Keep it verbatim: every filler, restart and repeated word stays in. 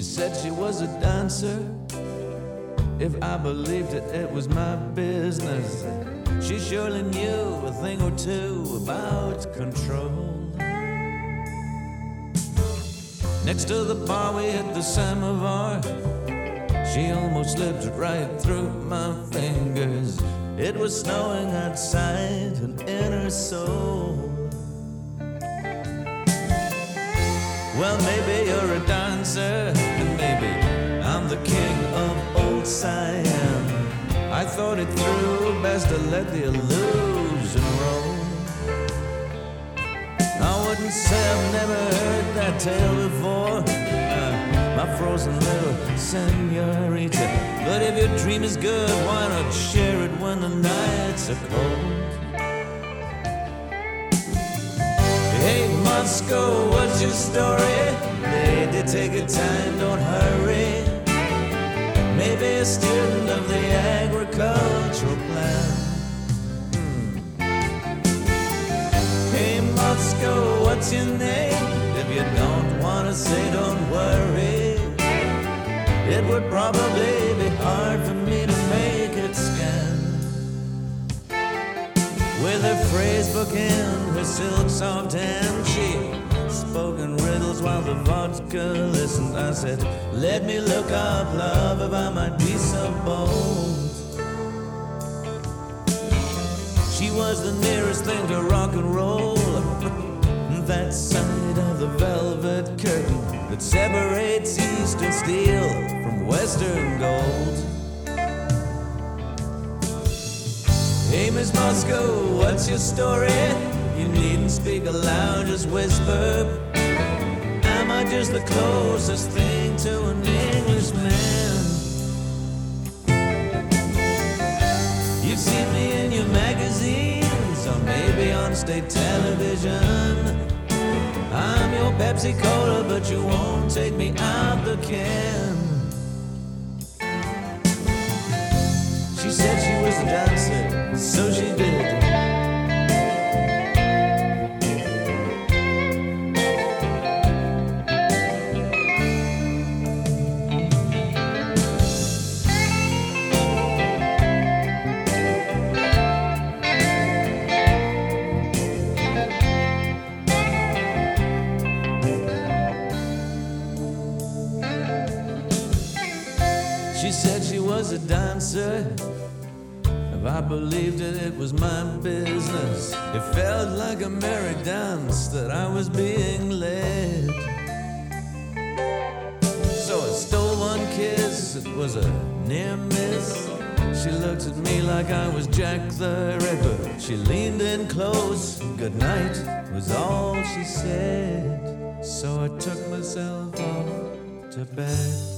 She said she was a dancer. If I believed it, it was my business. She surely knew a thing or two about control. Next to the bar we hit the samovar. She almost slipped right through my fingers. It was snowing outside and in her soul. Well, maybe you're a dancer, and maybe I'm the king of old Siam. I thought it through, best to let the illusion roll. I wouldn't say I've never heard that tale before, uh, my frozen little senorita. But if your dream is good, why not share it when the nights are cold? Hey Moscow, what's your story? Lady, take your time, don't hurry. Maybe a student of the agricultural plan. Hey Moscow, what's your name? If you don't want to say, don't worry. It would probably be hard for me to make it scan. With her phrase book in her silk soft hand, she spoke in riddles while the vodka listened. I said, let me look up love if I might be so bold. She was the nearest thing to rock and roll, that side of the velvet curtain that separates eastern steel from western gold. Hey Miss Moscow, what's your story? You needn't speak aloud, just whisper. Am I just the closest thing to an Englishman? You've seen me in your magazines, or maybe on state television. I'm your Pepsi Cola, but you won't take me out the can. She said she was a dancer, so she did. She said she was a dancer. If I believed it, it was my business. It felt like a merry dance that I was being led. So I stole one kiss, it was a near miss. She looked at me like I was Jack the Ripper. She leaned in close, good night was all she said. So I took myself off to bed.